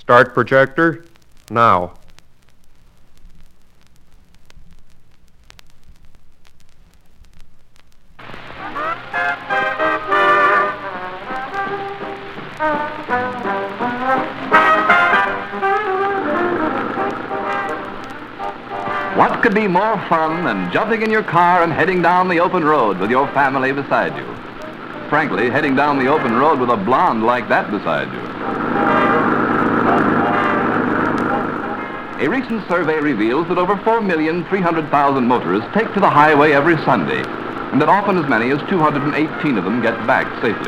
Start projector, now. What could be more fun than jumping in your car and heading down the open road with your family beside you? Frankly, heading down the open road with a blonde like that beside you. A recent survey reveals that over 4,300,000 motorists take to the highway every Sunday, and that often as many as 218 of them get back safely.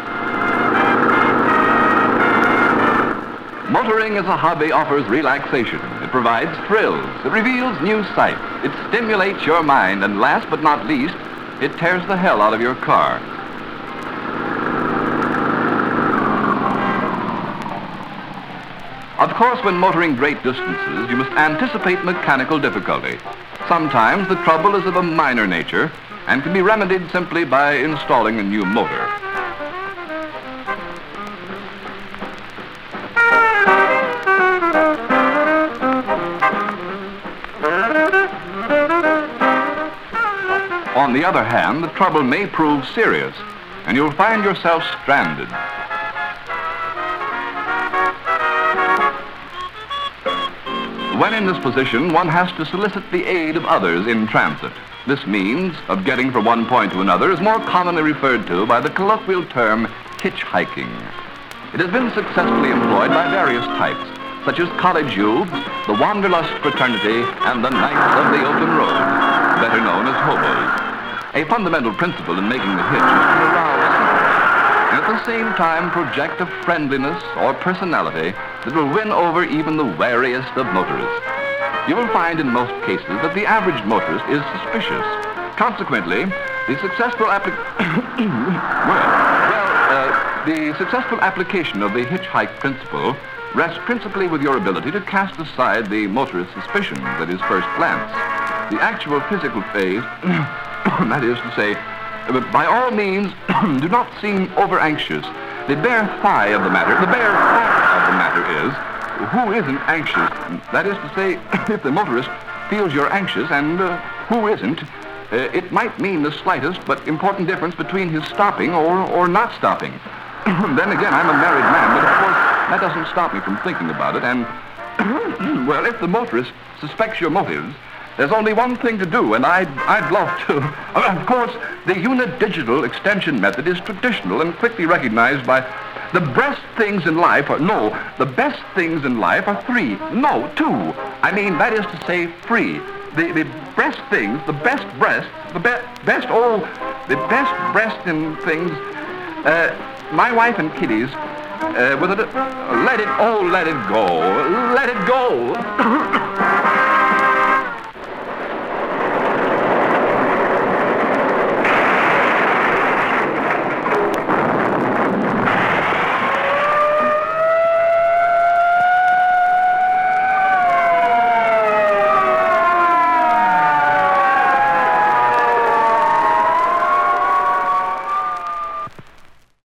Motoring as a hobby offers relaxation. It provides thrills. It reveals new sights. It stimulates your mind, and last but not least, it tears the hell out of your car. Of course, when motoring great distances, you must anticipate mechanical difficulty. Sometimes the trouble is of a minor nature and can be remedied simply by installing a new motor. On the other hand, the trouble may prove serious, and you'll find yourself stranded. When in this position, one has to solicit the aid of others in transit. This means of getting from one point to another is more commonly referred to by the colloquial term hitchhiking. It has been successfully employed by various types, such as college youths, the Wanderlust fraternity, and the Knights of the Open Road, better known as hobos. A fundamental principle in making the hitch is to arouse and at the same time project a friendliness or personality that will win over even the wariest of motorists. You will find in most cases that the average motorist is suspicious. Consequently, the successful the successful application of the hitchhike principle rests principally with your ability to cast aside the motorist's suspicions at his first glance. The actual physical phase, that is to say, by all means, do not seem over-anxious. The bare fact of the matter is, who isn't anxious? That is to say, if the motorist feels you're anxious and who isn't, it might mean the slightest but important difference between his stopping or not stopping. Then again, I'm a married man, but of course, that doesn't stop me from thinking about it, and, well, if the motorist suspects your motives, there's only one thing to do, and I'd love to. Of course, the Unidigital extension method is traditional and quickly recognized by the best things in life the best things in life are three. No, two. I mean, that is to say, free. The best things, the best breasts, the best breast in things, my wife and Kitty's, with it, let it go.